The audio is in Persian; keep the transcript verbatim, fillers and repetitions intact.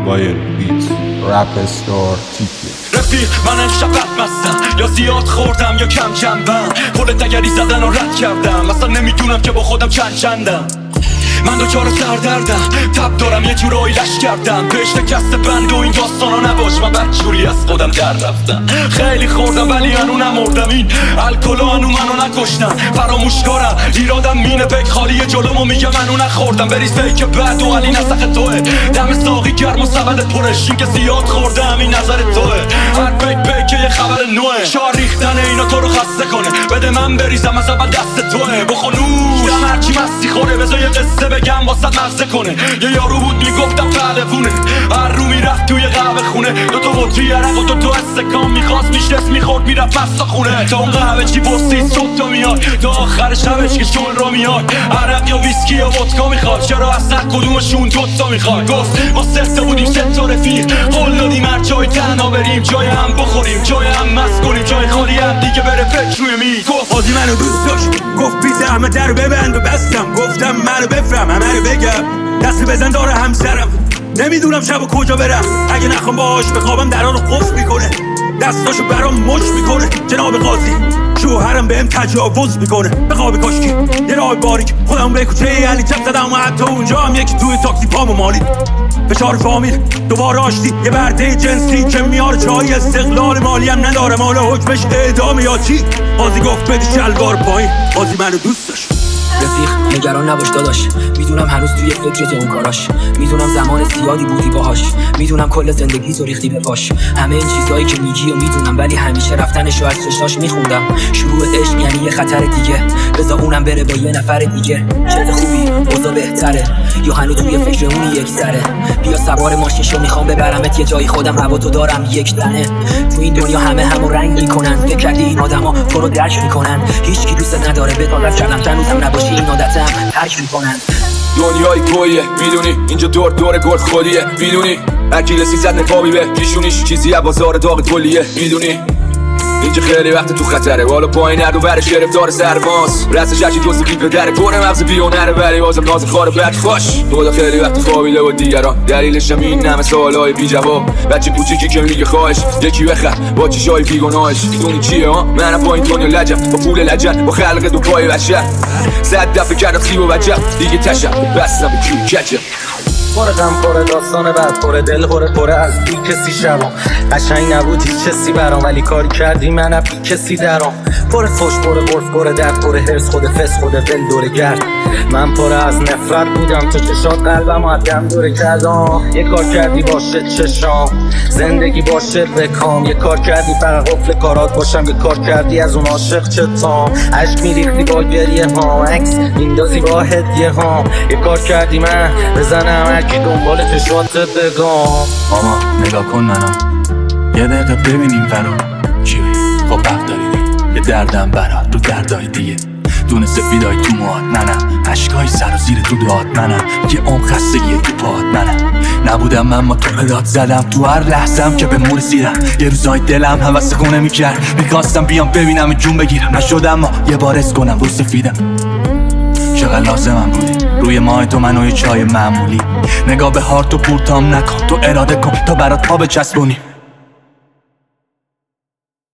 موبایل بیت رپ استار تیپی. رفیق من امشب بدمستم، یا زیاد خوردم یا کم کم بم. پل تگری زدن و رد کردم، اصلا نمیدونم که با خودم چند چندم. من دوچار سردردم، تب دارم یه جورایی لش کردم. بهشت کست بند و این داستانا نباش، من بدجوری از خودم در رفتم. خیلی خوردم ولی هنو نمردم، این الکلا هنو منو نکشتم. فراموشکارم ایرادم مینه پک خالی جلومو میگم منو نخوردم. بریز که بعد و علی نسخ توه، دم ساقی گرم و سبد پرش. این که زیاد خوردم این نظر توه، هر پک پک یه خبر نوه. شار ریختن اینا تو رو خسته کنه، بده من بریزم از اول دست توه. بخونوش دم هرچی مستی خوره، بذار یه قصه بگم واسط مزه کنه. یه یارو بود میگفتم پهلوونه، هر رو میرفت توی قهوه خونه. دو تا بطری عرق و دو تا استکان میخواست میشست میخورد میرفت مستا خونه. تا اون قهوه چی بستی صبح تا میاد، تا آخر شبش که شون رو میاد. عرق یا ویسکی یا ودکا میخواد، چرا از هر کدومشون دوتا میخواد. گفت ما سه تا بودیم سه تا رفیق، قول دادیم هر جای تنها بریم، جای هم بخوریم جای هم مست کنیم، جای خالی هم دیگه بره فکر روی میز. گفت بازی منو دوست داشت، گفت بی زحمت درو ببند و بستم. گفتم منو بفهم همه رو بگم، دست بزن داره همسرم. نمیدونم شب و کجا برم، اگه نخوام باهاش بخوابم درا رو قفل میکنه. دستاشو برام مش میکنه. جناب قاضی شوهرم بهم تجاوز میکنه. بخوابی کاشکی یه راه باریک، خودم به کوچه علی چپ زدم و حتی اونجا هم یکی توی تاکسی پامو مالید. فشار فامیل دوباره آشتی، یه برده جنسی که میاره چای. استقلال مالی هم نداره، مال حکمش اعدام یا چی. قاضی گفت بدی شلوار پایین، قاضی منو دوست داشت. رفیق نگران نباش داداش، میدونم هنوز توی فکرت اون کاراش. میدونم زمان زیادی بودی باهاش، میدونم کل زندگی تو ریختی به پاش. همه این چیزایی که میگی و میدونم، ولی همیشه رفتنشو از چشاش میخوندم. شروع عشق یعنی یه خطر دیگه، بذار اونم بره با یه نفر دیگه. چه خوبی اوضاع بهتره، یا هنوز توی فکر اون یک سره. بیا سوار ماشین شو میخوام ببرمت یه جایی، خودم هوا تو دارم یک تنه. تو این دنیا همه همو رنگ میکنن، فکر کردی این آدما تو رو درک میکنن. هیچ کی دوست نداره بتون از کلم هنوزم نباشی، این عادتم ترک میکنن. دنیای تویه میدونی، اینجا دور دور گرد خودیه میدونی. هرکی رسی زد نقابی به پیشونیش، چیزی از بازار داغ کلیه میدونی. اینجا خیلی وقت تو خطره، والا پایین نرد و برش گرفتار سرماس. رستش هرچی جز بی پدره، پر مغز بیونره ولی بازم ناز خاره بد خوش. خدا خیلی وقت خوابیده و دیگران، دلیلش هم این همه سوالای بی جواب. بچه کوچیکی که میگه خواهش یکی بخر با چشای بیگناهش. میدونی چیه ها؟ منم با این دنیا لجم، با پول لجن، با خلق دو پای بشر. صد دفعه کردم خیب و بچه دیگه تشم بستم به کی کچم. پر غم پر داستان بعد، پر دل پر پر از بی کسی شبام. قشنگ نبود هیچ کسی برام، ولی کاری کردی من از بی کسی درام. پر فوش پر قرف پر درد پر هرس، خود فس خود دل دور گرد. من پر از نفرت بودم، تو چشات قلبم و دم دور کردم. یه کار کردی باشه چشام، زندگی باشه بکام. یه کار کردی فقط قفل کارات باشم، یه کار کردی از اون عاشق چتام. عشق میریختی با گریه ها، عکس میندازی با هدیه ها. یه کار کردی من بزنم هرکی دنبال چشات بگم. ماما نگاه کن منو، یه دقیقه ببینیم فرا چیه. خب حق داری، یه دردم برات رو دردای دیگه. دونه سفیدای تو موهات منم، عشقای سر و زیر تو داد منم. یه عمر خستگی تو پاد منم. نبودم من ما تو داد زدم تو هر لحظم که به مور سیرم. یه روزای دلم حوث خونه میکرد، میخواستم بیام ببینم جون بگیرم. نشدم ما یه بار اس کنم رو سفیدم. چقدر لازمم بودی روی ماه تو منو یه چای معمولی. نگاه به هارت و پورتام نکن، تو اراده کن تا برات پا بچسبونی.